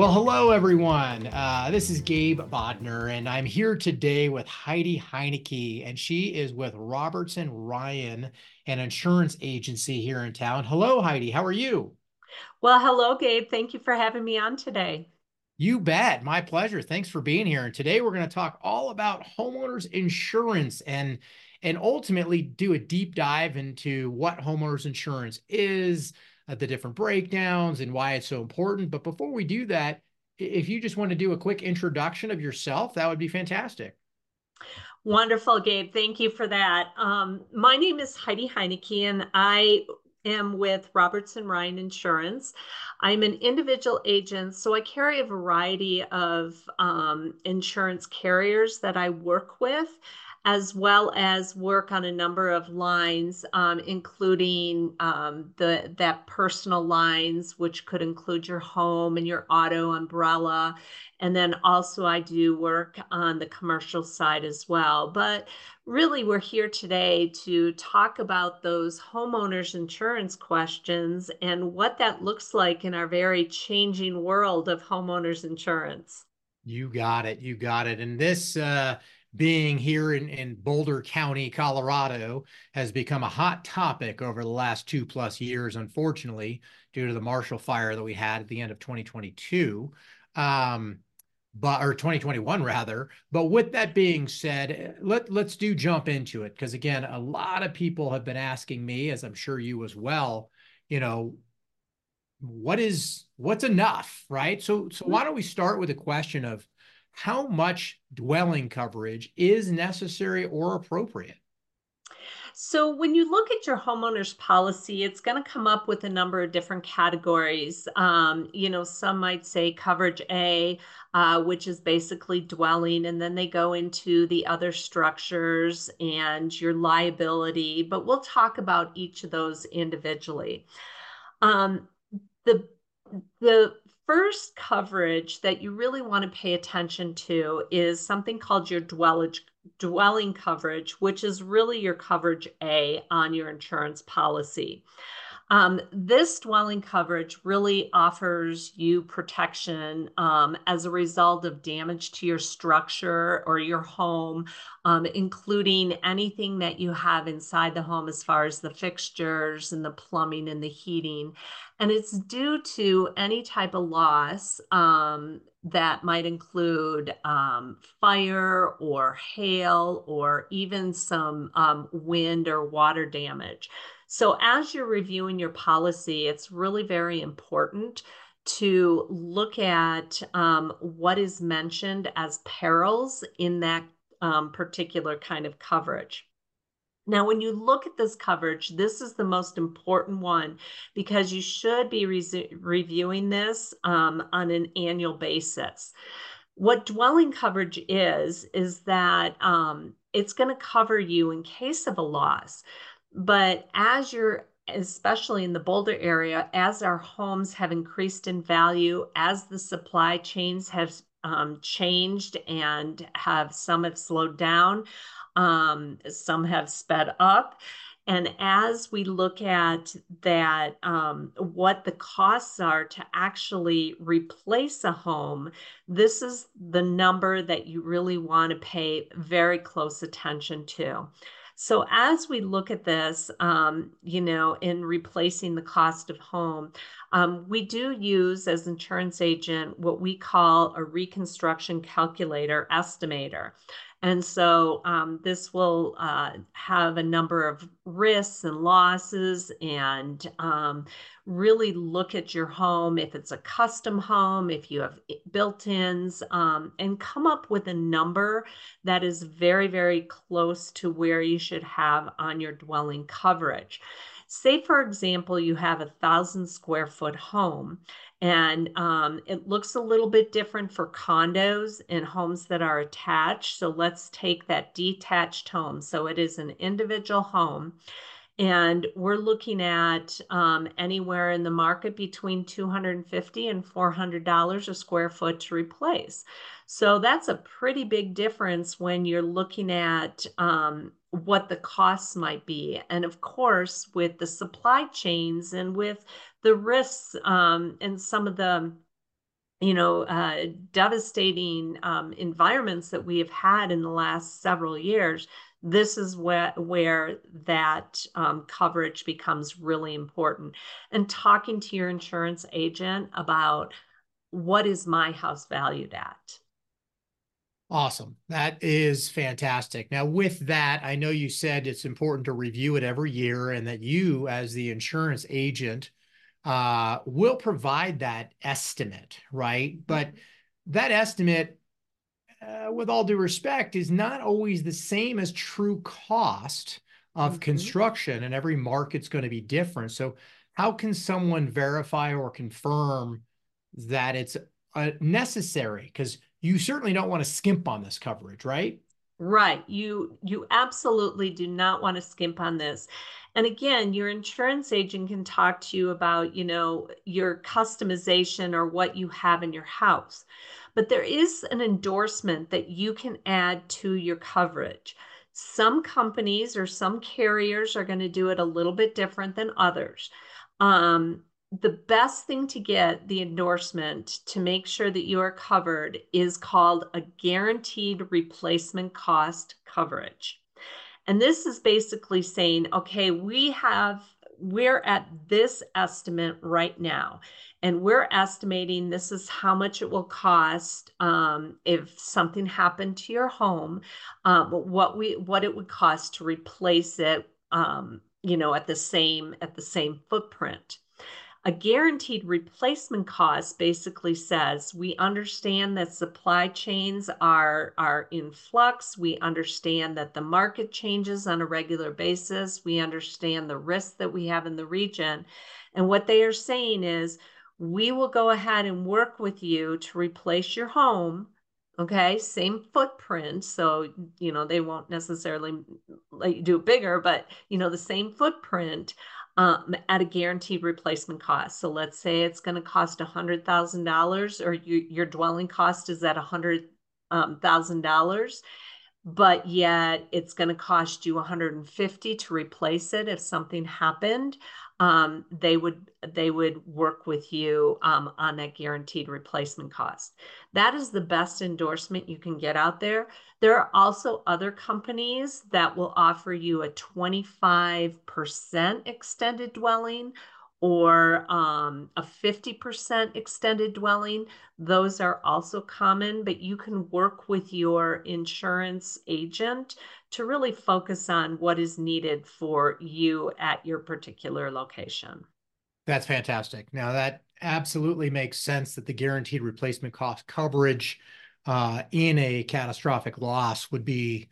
Well, hello, everyone. This is Gabe Bodner, and I'm here today with Heidi Heineke, and she is with Robertson Ryan, an insurance agency here in town. Hello, Heidi. How are you? Well, hello, Gabe. Thank you for having me on today. You bet. My pleasure. Thanks for being here. And today we're going to talk all about homeowners insurance and ultimately do a deep dive into what homeowners insurance is, the different breakdowns and why it's so important. But before we do that, if you just want to do a quick introduction of yourself, that would be fantastic. Wonderful, Gabe. Thank you for that. My name is Heidi Heineke, and I am with Robertson Ryan Insurance. I'm an individual agent, so I carry a variety of insurance carriers that I work with, as well as work on a number of lines, including that personal lines, which could include your home and your auto umbrella. And then also, I do work on the commercial side as well. But really, we're here today to talk about those homeowners insurance questions and what that looks like in our very changing world of homeowners insurance. You got it. You got it. And this being here in Boulder County, Colorado, has become a hot topic over the last 2+ years, unfortunately, due to the Marshall Fire that we had at the end of 2022. Um, but or 2021 rather. But with that being said, let's do jump into it because again, a lot of people have been asking me, as I'm sure you as well, you know, what's enough, right? So why don't we start with a question of how much dwelling coverage is necessary or appropriate? So when you look at your homeowner's policy, it's going to come up with a number of different categories. Some might say coverage A, which is basically dwelling, and then they go into the other structures and your liability. But we'll talk about each of those individually. Um, the the first coverage that you really want to pay attention to is something called your dwelling coverage, which is really your coverage A on your insurance policy. This dwelling coverage really offers you protection as a result of damage to your structure or your home, including anything that you have inside the home as far as the fixtures and the plumbing and the heating. And it's due to any type of loss that might include fire or hail or even some wind or water damage. So, as you're reviewing your policy, it's really very important to look at what is mentioned as perils in that particular kind of coverage. Now, when you look at this coverage, this is the most important one because you should be reviewing this on an annual basis. What dwelling coverage is that it's going to cover you in case of a loss. But as you're, especially in the Boulder area, as our homes have increased in value, as the supply chains have changed and some have slowed down, some have sped up. And as we look at that, what the costs are to actually replace a home, this is the number that you really want to pay very close attention to. So as we look at this, in replacing the cost of home, we do use as insurance agent what we call a reconstruction calculator estimator. And so this will have a number of risks and losses and really look at your home, if it's a custom home, if you have built-ins, and come up with a number that is very, very close to where you should have on your dwelling coverage. Say, for example, you have 1,000 square foot home, and it looks a little bit different for condos and homes that are attached. So let's take that detached home. So it is an individual home. And we're looking at anywhere in the market between $250 and $400 a square foot to replace. So that's a pretty big difference when you're looking at what the costs might be. And of course, with the supply chains and with the risks and some of the devastating environments that we have had in the last several years, this is where that coverage becomes really important. And talking to your insurance agent about what is my house valued at. Awesome. That is fantastic. Now, with that, I know you said it's important to review it every year and that you, as the insurance agent, will provide that estimate, right? But that estimate, with all due respect, is not always the same as true cost of Mm-hmm. construction, and every market's going to be different. So, how can someone verify or confirm that it's necessary? Because you certainly don't want to skimp on this coverage, right? Right. You absolutely do not want to skimp on this. And again, your insurance agent can talk to you about, your customization or what you have in your house. But there is an endorsement that you can add to your coverage. Some companies or some carriers are going to do it a little bit different than others. The best thing to get the endorsement to make sure that you are covered is called a guaranteed replacement cost coverage. And this is basically saying, okay, we're at this estimate right now, and we're estimating this is how much it will cost if something happened to your home, what it would cost to replace it, at the same footprint. A guaranteed replacement cost basically says we understand that supply chains are in flux. We understand that the market changes on a regular basis. We understand the risks that we have in the region. And what they are saying is we will go ahead and work with you to replace your home. Okay, same footprint. So, they won't necessarily let you do it bigger, but, the same footprint at a guaranteed replacement cost. So let's say it's going to cost $100,000, or your dwelling cost is at $100,000, but yet it's going to cost you 150 to replace it if something happened. They would work with you on that guaranteed replacement cost. That is the best endorsement you can get out there. There are also other companies that will offer you a 25% extended dwelling or a 50% extended dwelling. Those are also common, but you can work with your insurance agent to really focus on what is needed for you at your particular location. That's fantastic. Now, that absolutely makes sense that the guaranteed replacement cost coverage in a catastrophic loss would be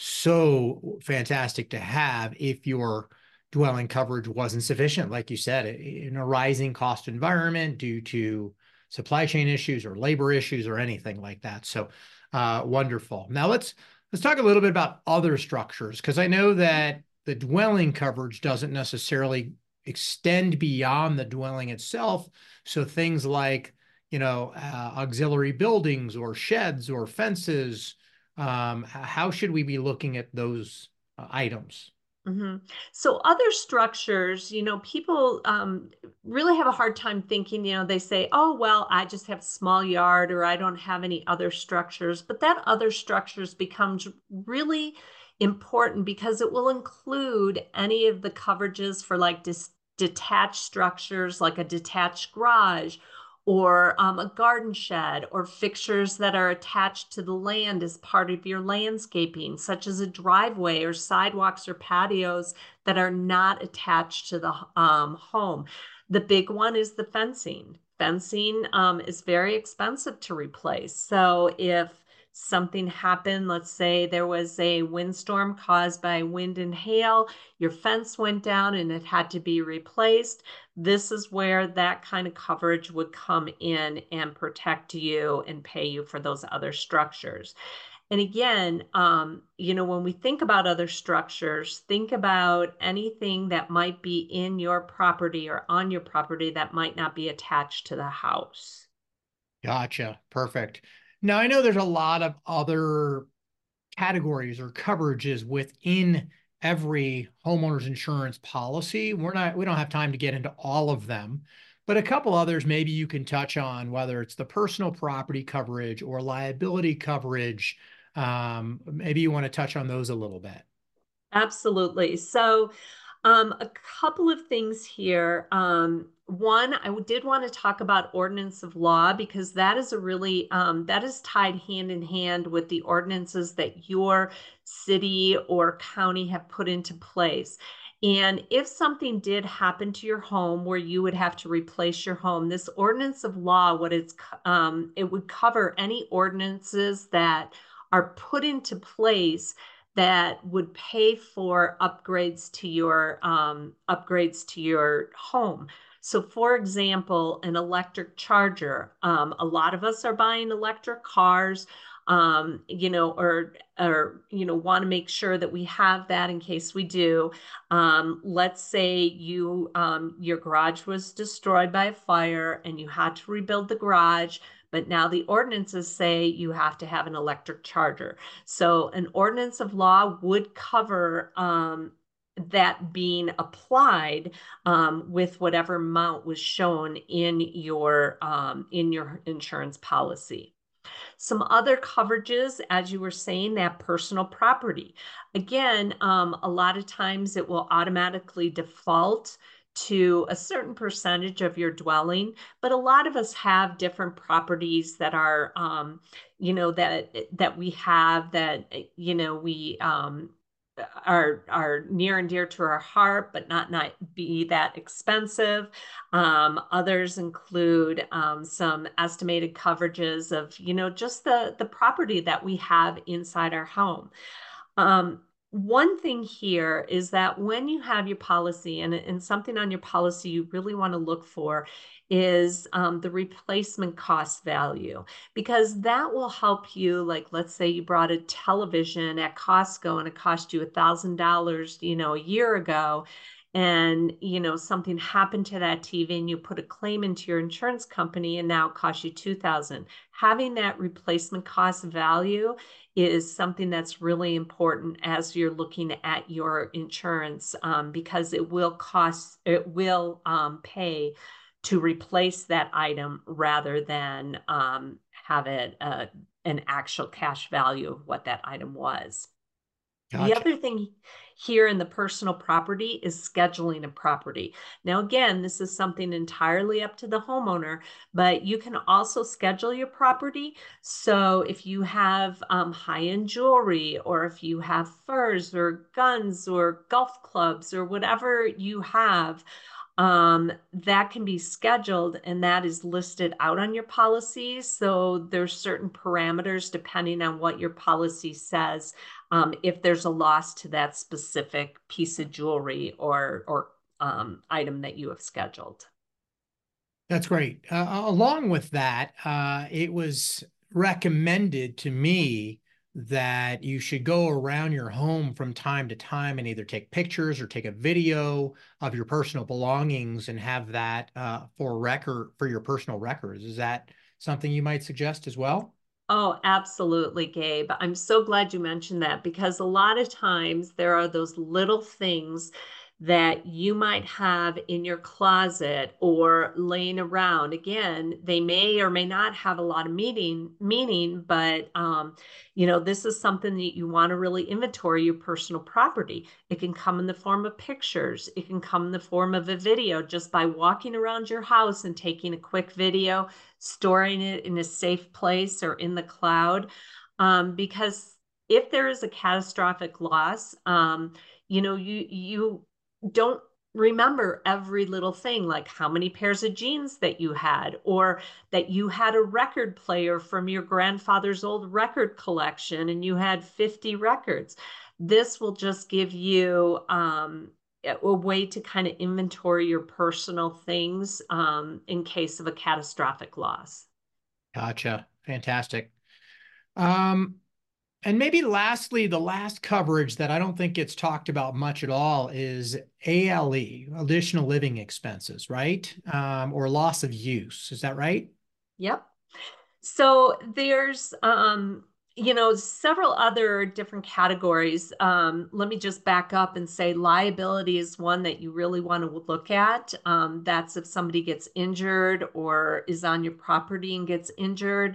so fantastic to have if your dwelling coverage wasn't sufficient, like you said, in a rising cost environment due to supply chain issues or labor issues or anything like that. So wonderful. Now let's talk a little bit about other structures, because I know that the dwelling coverage doesn't necessarily extend beyond the dwelling itself. So things like, auxiliary buildings or sheds or fences, how should we be looking at those items? Mhm. So other structures, people really have a hard time thinking, they say, oh, well, I just have a small yard or I don't have any other structures. But that other structures becomes really important because it will include any of the coverages for like detached structures, like a detached garage or a garden shed, or fixtures that are attached to the land as part of your landscaping, such as a driveway or sidewalks or patios that are not attached to the home. The big one is the fencing. Fencing is very expensive to replace. So if something happened, let's say there was a windstorm caused by wind and hail, your fence went down and it had to be replaced, this is where that kind of coverage would come in and protect you and pay you for those other structures. And again, when we think about other structures, think about anything that might be in your property or on your property that might not be attached to the house. Gotcha. Perfect. Now, I know there's a lot of other categories or coverages within every homeowner's insurance policy. We don't have time to get into all of them, but a couple others maybe you can touch on, whether it's the personal property coverage or liability coverage. Maybe you want to touch on those a little bit. Absolutely. So, a couple of things here. One, I did want to talk about ordinance of law because that is a really that is tied hand in hand with the ordinances that your city or county have put into place. And if something did happen to your home where you would have to replace your home, this ordinance of law, it would cover any ordinances that are put into place that would pay for upgrades to your home. So, for example, an electric charger. A lot of us are buying electric cars, want to make sure that we have that in case we do. Let's say your garage was destroyed by a fire and you had to rebuild the garage, but now the ordinances say you have to have an electric charger. So an ordinance of law would cover that being applied with whatever amount was shown in your insurance policy. Some other coverages, as you were saying, that personal property. Again, a lot of times it will automatically default to a certain percentage of your dwelling, but a lot of us have different properties that are, that we have that, we are near and dear to our heart, but not be that expensive. Others include some estimated coverages of, just the property that we have inside our home. One thing here is that when you have your policy and something on your policy you really want to look for is the replacement cost value, because that will help you. Like, let's say you brought a television at Costco and it cost you $1,000, a year ago, and something happened to that TV and you put a claim into your insurance company and now it costs you 2,000. Having that replacement cost value is something that's really important as you're looking at your insurance, because it will pay to replace that item rather than have it an actual cash value of what that item was. The Gotcha. other thing here in the personal property is scheduling a property. Now, again, this is something entirely up to the homeowner, but you can also schedule your property. So if you have high-end jewelry, or if you have furs or guns or golf clubs or whatever you have, that can be scheduled and that is listed out on your policy. So there's certain parameters depending on what your policy says, if there's a loss to that specific piece of jewelry or item that you have scheduled. That's great. Along with that, it was recommended to me that you should go around your home from time to time and either take pictures or take a video of your personal belongings and have that for your personal records. Is that something you might suggest as well? Oh, absolutely, Gabe. I'm so glad you mentioned that because a lot of times there are those little things that you might have in your closet or laying around. Again, they may or may not have a lot of meaning, but this is something that you want to really inventory your personal property. It can come in the form of pictures. It can come in the form of a video just by walking around your house and taking a quick video, storing it in a safe place or in the cloud. Because if there is a catastrophic loss, you don't remember every little thing, like how many pairs of jeans that you had, or that you had a record player from your grandfather's old record collection and you had 50 records. This will just give you a way to kind of inventory your personal things in case of a catastrophic loss. Gotcha. Fantastic. Um, And maybe lastly, the last coverage that I don't think gets talked about much at all is ALE, additional living expenses, right? Or loss of use. Is that right? Yep. So there's several other different categories. Let me just back up and say liability is one that you really want to look at. That's if somebody gets injured or is on your property and gets injured.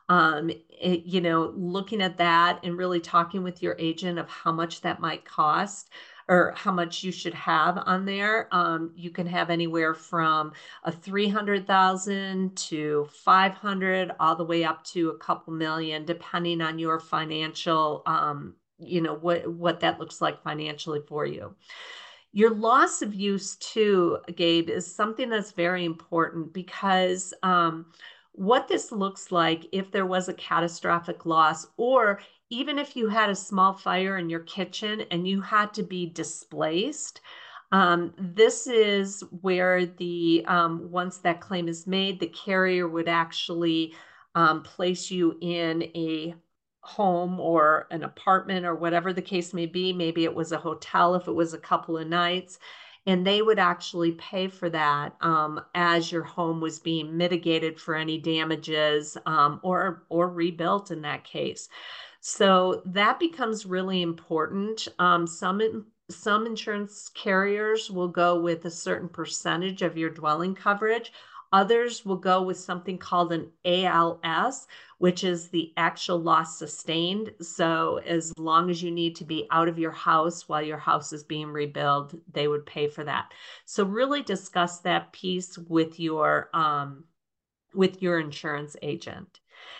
Looking at that and really talking with your agent of how much that might cost or how much you should have on there. You can have anywhere from a 300,000 to 500, all the way up to a couple million, depending on your financial, what that looks like financially for you. Your loss of use too, Gabe, is something that's very important because what this looks like if there was a catastrophic loss, or even if you had a small fire in your kitchen and you had to be displaced, this is where the once that claim is made, the carrier would actually place you in a home or an apartment or whatever the case may be. Maybe it was a hotel if it was a couple of nights, and they would actually pay for that as your home was being mitigated for any damages or rebuilt in that case. So that becomes really important. Some insurance carriers will go with a certain percentage of your dwelling coverage. Others will go with something called an ALS, which is the actual loss sustained. So as long as you need to be out of your house while your house is being rebuilt, they would pay for that. So really discuss that piece with your insurance agent.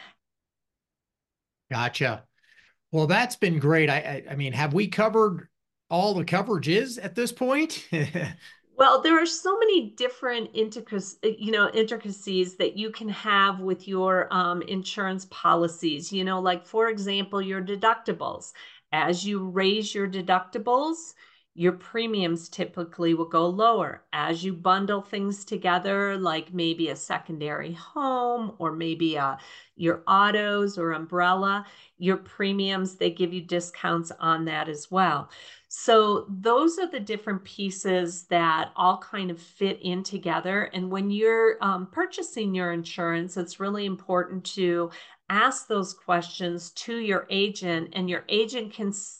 Gotcha. Well, that's been great. I mean, have we covered all the coverages at this point? Well, there are so many different intricacies that you can have with your insurance policies. Like for example, your deductibles. As you raise your deductibles, your premiums typically will go lower. As you bundle things together, like maybe a secondary home or maybe your autos or umbrella, your premiums, they give you discounts on that as well. So those are the different pieces that all kind of fit in together. And when you're purchasing your insurance, it's really important to ask those questions to your agent, and your agent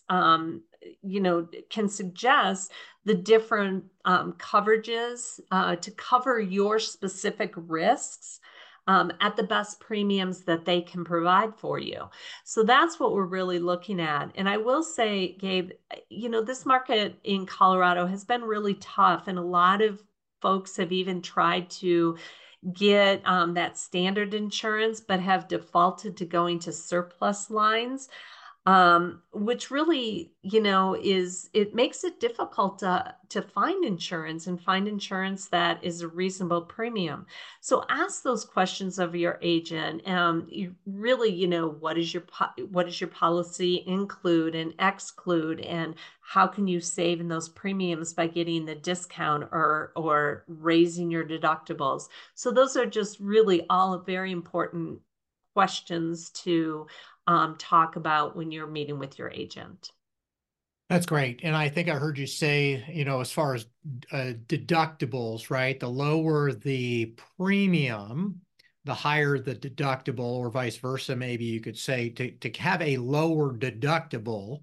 can suggest the different coverages to cover your specific risks at the best premiums that they can provide for you. So that's what we're really looking at. And I will say, Gabe, this market in Colorado has been really tough, and a lot of folks have even tried to get that standard insurance, but have defaulted to going to surplus lines, which really, it makes it difficult to find insurance and find insurance that is a reasonable premium. So ask those questions of your agent. You really, what does your policy include and exclude, and how can you save in those premiums by getting the discount or raising your deductibles? So those are just really all very important questions to talk about when you're meeting with your agent. That's great. And I think I heard you say, as far as deductibles, right? The lower the premium, the higher the deductible, or vice versa. Maybe you could say to have a lower deductible,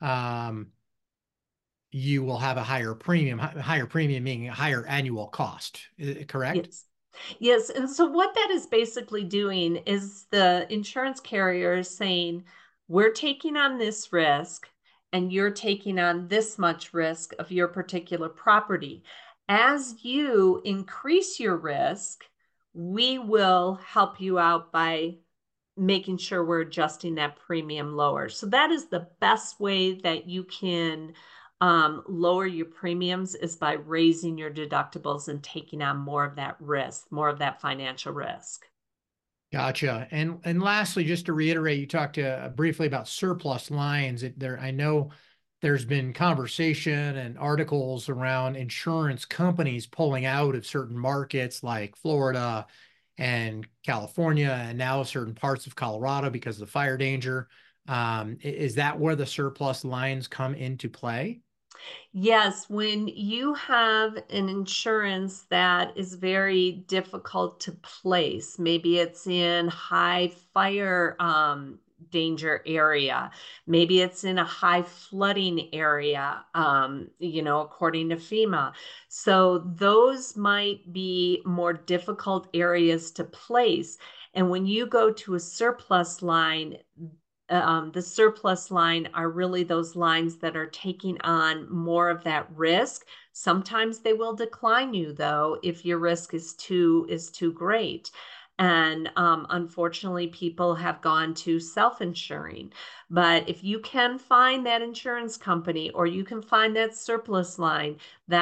you will have a higher premium, meaning a higher annual cost, correct? Yes. Yes. And so what that is basically doing is the insurance carrier is saying, we're taking on this risk and you're taking on this much risk of your particular property. As you increase your risk, we will help you out by making sure we're adjusting that premium lower. So that is the best way that you can lower your premiums, is by raising your deductibles and taking on more of that risk, more of that financial risk. Gotcha. And lastly, just to reiterate, you talked briefly about surplus lines. I know there's been conversation and articles around insurance companies pulling out of certain markets like Florida and California, and now certain parts of Colorado because of the fire danger. Is that where the surplus lines come into play? Yes, when you have an insurance that is very difficult to place, maybe it's in high fire danger area. Maybe it's in a high flooding area, according to FEMA. So those might be more difficult areas to place. And when you go to a surplus line, the surplus line are really those lines that are taking on more of that risk. Sometimes they will decline you though if your risk is too great. And unfortunately, people have gone to self-insuring. But if you can find that insurance company or you can find that surplus line,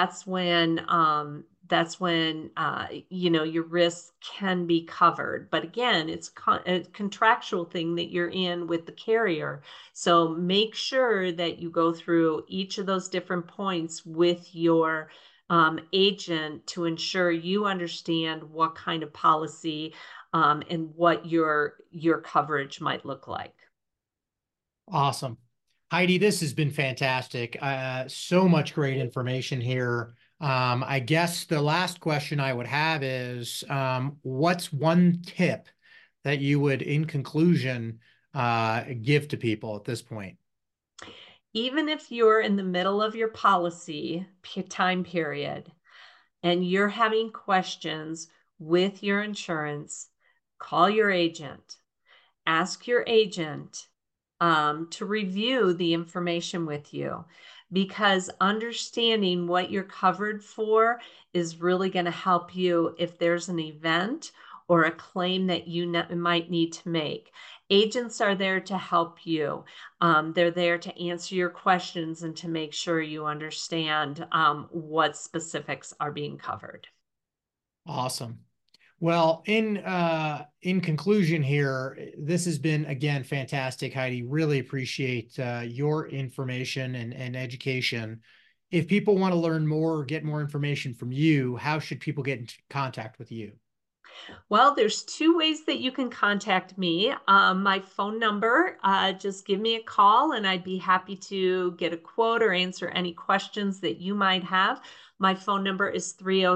that's when your risks can be covered. But again, it's a contractual thing that you're in with the carrier. So make sure that you go through each of those different points with your agent to ensure you understand what kind of policy and what your coverage might look like. Awesome. Heidi, this has been fantastic. So much great information here. I guess the last question I would have is, what's one tip that you would, in conclusion, give to people at this point? Even if you're in the middle of your policy time period and you're having questions with your insurance, call your agent. Ask your agent to review the information with you, because understanding what you're covered for is really going to help you if there's an event or a claim that you might need to make. Agents are there to help you. They're there to answer your questions and to make sure you understand what specifics are being covered. Awesome. Well, in conclusion here, this has been again fantastic, Heidi. Really appreciate your information and education. If people want to learn more or get more information from you, how should people get in contact with you? Well, there's two ways that you can contact me. My phone number, just give me a call and I'd be happy to get a quote or answer any questions that you might have. My phone number is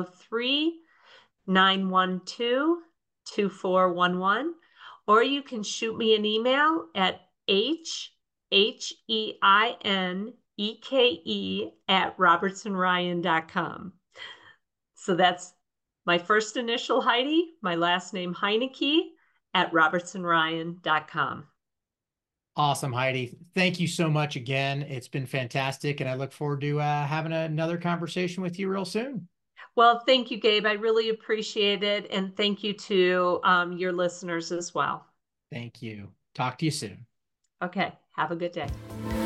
303-912-2411, or you can shoot me an email at HEINEKE@robertsonryan.com. So that's my first initial Heidi, my last name Heineke at robertsonryan.com. Awesome, Heidi. Thank you so much again. It's been fantastic, and I look forward to having another conversation with you real soon. Well, thank you, Gabe. I really appreciate it. And thank you to your listeners as well. Thank you. Talk to you soon. Okay. Have a good day.